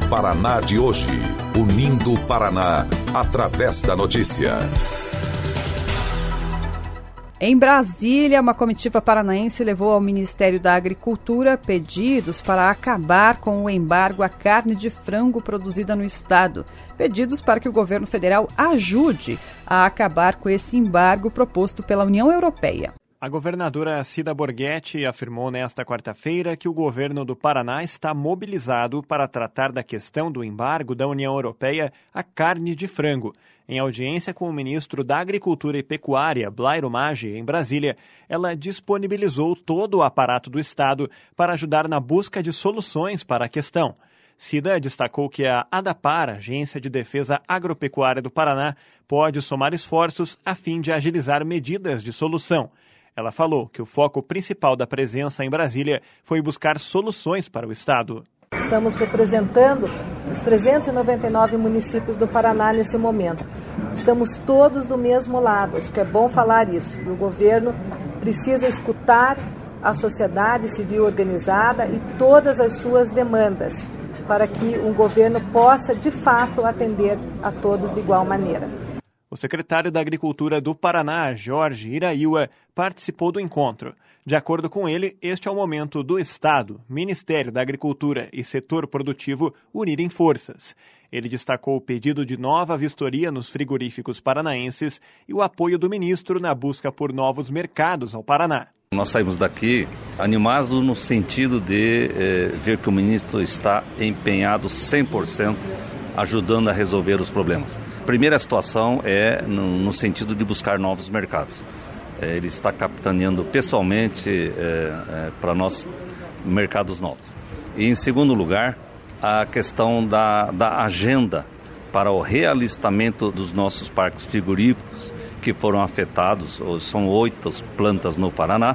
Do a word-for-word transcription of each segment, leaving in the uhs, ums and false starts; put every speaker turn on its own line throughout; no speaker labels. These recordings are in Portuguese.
Paraná de hoje. Unindo o Paraná através da notícia.
Em Brasília, uma comitiva paranaense levou ao Ministério da Agricultura pedidos para acabar com o embargo à carne de frango produzida no estado. Pedidos para que o governo federal ajude a acabar com esse embargo proposto pela União Europeia.
A governadora Cida Borghetti afirmou nesta quarta-feira que o governo do Paraná está mobilizado para tratar da questão do embargo da União Europeia à carne de frango. Em audiência com o ministro da Agricultura e Pecuária, Blairo Maggi, em Brasília, ela disponibilizou todo o aparato do Estado para ajudar na busca de soluções para a questão. Cida destacou que a ADAPAR, Agência de Defesa Agropecuária do Paraná, pode somar esforços a fim de agilizar medidas de solução. Ela falou que o foco principal da presença em Brasília foi buscar soluções para o Estado.
Estamos representando os trezentos e noventa e nove municípios do Paraná nesse momento. Estamos todos do mesmo lado, acho que é bom falar isso. O governo precisa escutar a sociedade civil organizada e todas as suas demandas, para que um governo possa, de fato, atender a todos de igual maneira.
O secretário da Agricultura do Paraná, Jorge Iraiua, participou do encontro. De acordo com ele, este é o momento do Estado, Ministério da Agricultura e setor produtivo unirem forças. Ele destacou o pedido de nova vistoria nos frigoríficos paranaenses e o apoio do ministro na busca por novos mercados ao Paraná.
Nós saímos daqui animados no sentido de eh, ver que o ministro está empenhado cem por cento ajudando a resolver os problemas. A primeira situação é no, no sentido de buscar novos mercados. Ele está capitaneando pessoalmente é, é, para nós mercados novos. E, em segundo lugar, a questão da, da agenda para o realistamento dos nossos parques frigoríficos que foram afetados, são oito plantas no Paraná,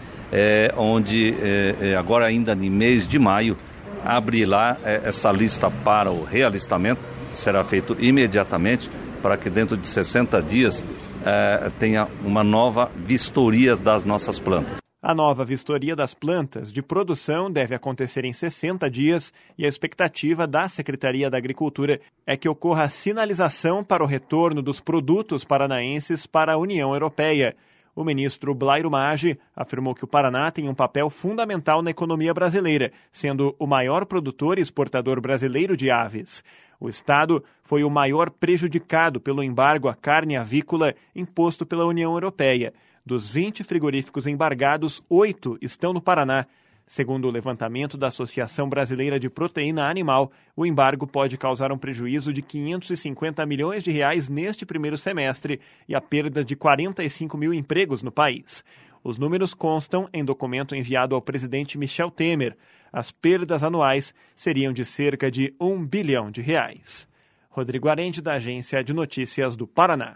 é, onde é, agora ainda no mês de maio, abre lá é, essa lista para o realistamento, será feito imediatamente para que dentro de sessenta dias Uh, tenha uma nova vistoria das nossas plantas.
A nova vistoria das plantas de produção deve acontecer em sessenta dias e a expectativa da Secretaria da Agricultura é que ocorra a sinalização para o retorno dos produtos paranaenses para a União Europeia. O ministro Blairo Maggi afirmou que o Paraná tem um papel fundamental na economia brasileira, sendo o maior produtor e exportador brasileiro de aves. O Estado foi o maior prejudicado pelo embargo à carne avícola imposto pela União Europeia. Dos vinte frigoríficos embargados, oito estão no Paraná. Segundo o levantamento da Associação Brasileira de Proteína Animal, o embargo pode causar um prejuízo de quinhentos e cinquenta milhões de reais neste primeiro semestre e a perda de quarenta e cinco mil empregos no país. Os números constam em documento enviado ao presidente Michel Temer. As perdas anuais seriam de cerca de um bilhão de reais. Rodrigo Arende, da Agência de Notícias do Paraná.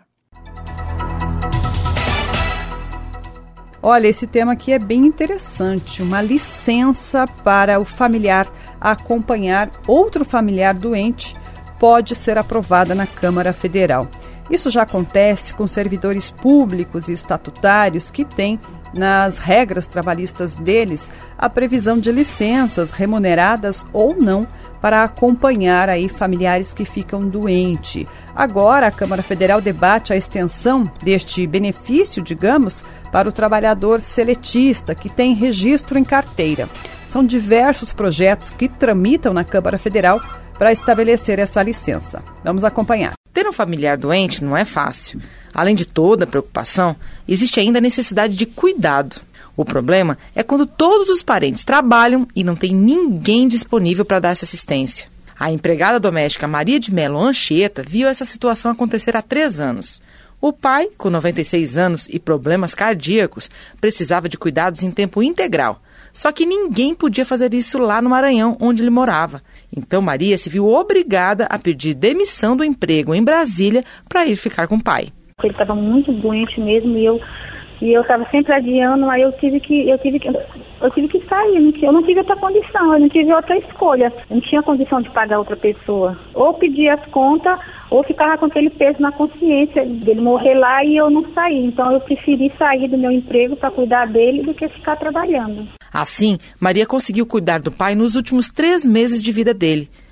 Olha, esse tema aqui é bem interessante. Uma licença para o familiar acompanhar outro familiar doente pode ser aprovada na Câmara Federal. Isso já acontece com servidores públicos e estatutários que têm, nas regras trabalhistas deles, a previsão de licenças remuneradas ou não para acompanhar aí familiares que ficam doentes. Agora, a Câmara Federal debate a extensão deste benefício, digamos, para o trabalhador seletista que tem registro em carteira. São diversos projetos que tramitam na Câmara Federal para estabelecer essa licença. Vamos acompanhar.
Ter um familiar doente não é fácil. Além de toda a preocupação, existe ainda a necessidade de cuidado. O problema é quando todos os parentes trabalham e não tem ninguém disponível para dar essa assistência. A empregada doméstica Maria de Melo Anchieta viu essa situação acontecer há três anos. O pai, com noventa e seis anos e problemas cardíacos, precisava de cuidados em tempo integral. Só que ninguém podia fazer isso lá no Maranhão, onde ele morava. Então Maria se viu obrigada a pedir demissão do emprego em Brasília para ir ficar com o pai.
Ele estava muito doente mesmo e eu e eu estava sempre adiando, aí eu tive que eu tive que eu tive que sair, eu não tive outra condição, eu não tive outra escolha, eu não tinha condição de pagar outra pessoa, ou pedir as contas, ou ficava com aquele peso na consciência dele morrer lá e eu não sair. Então eu preferi sair do meu emprego para cuidar dele do que ficar trabalhando.
Assim, Maria conseguiu cuidar do pai nos últimos três meses de vida dele.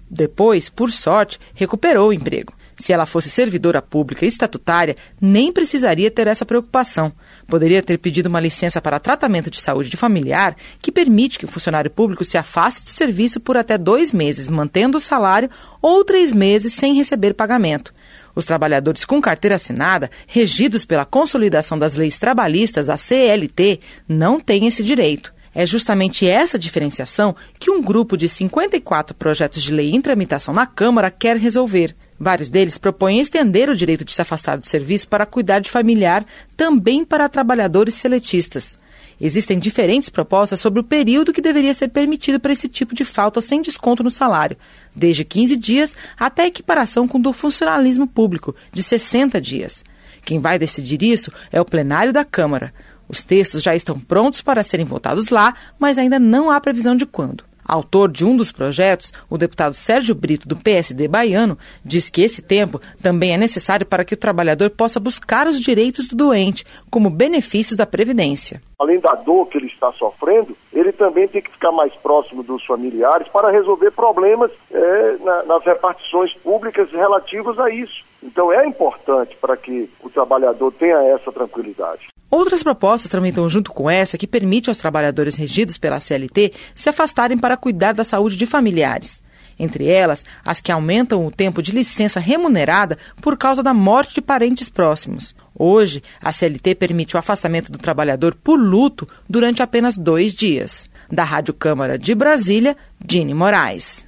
Depois, por sorte, recuperou o emprego. Se ela fosse servidora pública estatutária, nem precisaria ter essa preocupação. Poderia ter pedido uma licença para tratamento de saúde de familiar que permite que o funcionário público se afaste do serviço por até dois meses, mantendo o salário, ou três meses sem receber pagamento. Os trabalhadores com carteira assinada, regidos pela Consolidação das Leis Trabalhistas, a C L T, não têm esse direito. É justamente essa diferenciação que um grupo de cinquenta e quatro projetos de lei em tramitação na Câmara quer resolver. Vários deles propõem estender o direito de se afastar do serviço para cuidar de familiar também para trabalhadores seletistas. Existem diferentes propostas sobre o período que deveria ser permitido para esse tipo de falta sem desconto no salário, desde quinze dias até a equiparação com o do funcionalismo público, de sessenta dias. Quem vai decidir isso é o plenário da Câmara. Os textos já estão prontos para serem votados lá, mas ainda não há previsão de quando. Autor de um dos projetos, o deputado Sérgio Brito, do P S D baiano, diz que esse tempo também é necessário para que o trabalhador possa buscar os direitos do doente, como benefícios da Previdência.
Além da dor que ele está sofrendo, ele também tem que ficar mais próximo dos familiares para resolver problemas é, na, nas repartições públicas relativos a isso. Então é importante para que o trabalhador tenha essa tranquilidade.
Outras propostas tramitam junto com essa que permite aos trabalhadores regidos pela C L T se afastarem para cuidar da saúde de familiares. Entre elas, as que aumentam o tempo de licença remunerada por causa da morte de parentes próximos. Hoje, a C L T permite o afastamento do trabalhador por luto durante apenas dois dias. Da Rádio Câmara de Brasília, Dini Moraes.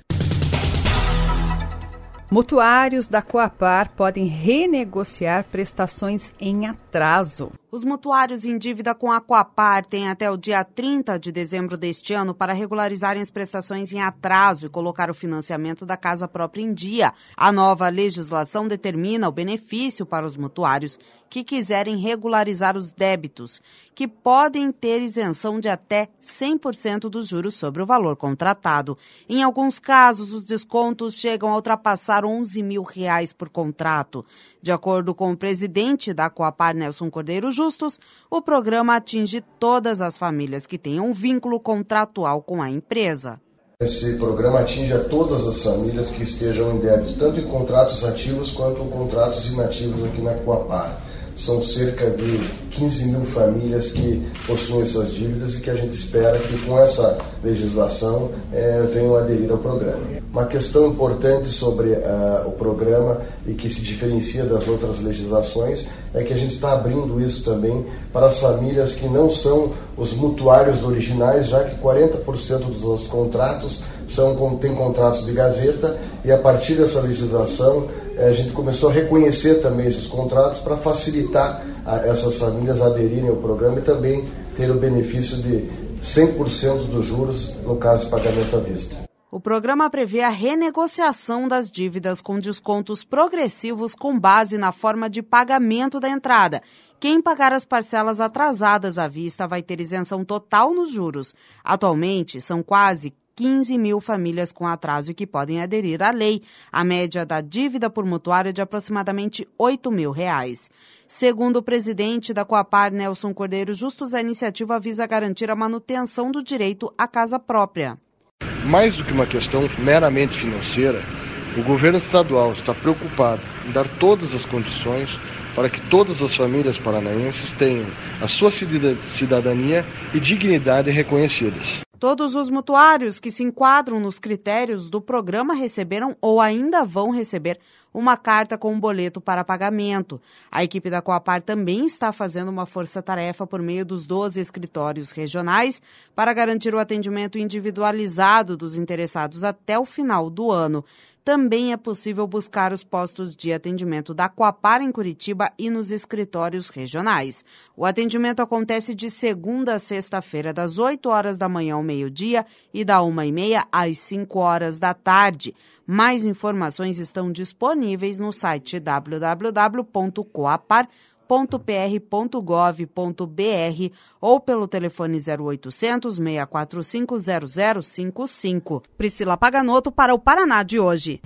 Mutuários da Coapar podem renegociar prestações em atraso.
Os mutuários em dívida com a Coapar têm até o dia trinta de dezembro deste ano para regularizarem as prestações em atraso e colocar o financiamento da casa própria em dia. A nova legislação determina o benefício para os mutuários que quiserem regularizar os débitos, que podem ter isenção de até cem por cento dos juros sobre o valor contratado. Em alguns casos, os descontos chegam a ultrapassar onze mil reais por contrato. De acordo com o presidente da Coapar, Nelson Cordeiro Justus, o programa atinge todas as famílias que tenham um vínculo contratual com a empresa.
Esse programa atinge a todas as famílias que estejam em débito, tanto em contratos ativos quanto em contratos inativos aqui na Coapar. São cerca de quinze mil famílias que possuem essas dívidas e que a gente espera que com essa legislação é, venham aderir ao programa. Uma questão importante sobre uh, o programa e que se diferencia das outras legislações é que a gente está abrindo isso também para as famílias que não são os mutuários originais, já que quarenta por cento dos nossos contratos são, têm contratos de gazeta, e a partir dessa legislação a gente começou a reconhecer também esses contratos para facilitar a essas famílias aderirem ao programa e também ter o benefício de cem por cento dos juros no caso de pagamento à vista.
O programa prevê a renegociação das dívidas com descontos progressivos com base na forma de pagamento da entrada. Quem pagar as parcelas atrasadas à vista vai ter isenção total nos juros. Atualmente, são quase quinze mil famílias com atraso e que podem aderir à lei. A média da dívida por mutuário é de aproximadamente oito mil reais. Segundo o presidente da Coapar, Nelson Cordeiro Justus, a iniciativa visa garantir a manutenção do direito à casa própria.
Mais do que uma questão meramente financeira, o governo estadual está preocupado em dar todas as condições para que todas as famílias paranaenses tenham a sua cidadania e dignidade reconhecidas.
Todos os mutuários que se enquadram nos critérios do programa receberam ou ainda vão receber uma carta com um boleto para pagamento. A equipe da Coapar também está fazendo uma força-tarefa por meio dos doze escritórios regionais para garantir o atendimento individualizado dos interessados até o final do ano. Também é possível buscar os postos de atendimento da Coapar em Curitiba e nos escritórios regionais. O atendimento acontece de segunda a sexta-feira, das oito horas da manhã ao meio-dia e da uma e meia às cinco horas da tarde. Mais informações estão disponíveis no site w w w ponto coapar ponto p r ponto gov ponto b r ou pelo telefone zero oitocentos, seis quatro cinco, zero zero cinco cinco. Priscila Paganoto para o Paraná de hoje.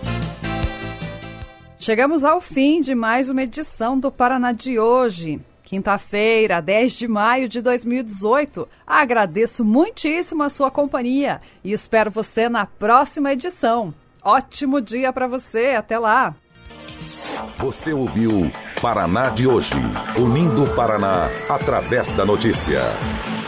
Chegamos ao fim de mais uma edição do Paraná de hoje, quinta-feira, dez de maio de dois mil e dezoito. Agradeço muitíssimo a sua companhia e espero você na próxima edição. Ótimo dia para você, até lá!
Você ouviu Paraná de Hoje, unindo o Paraná através da notícia.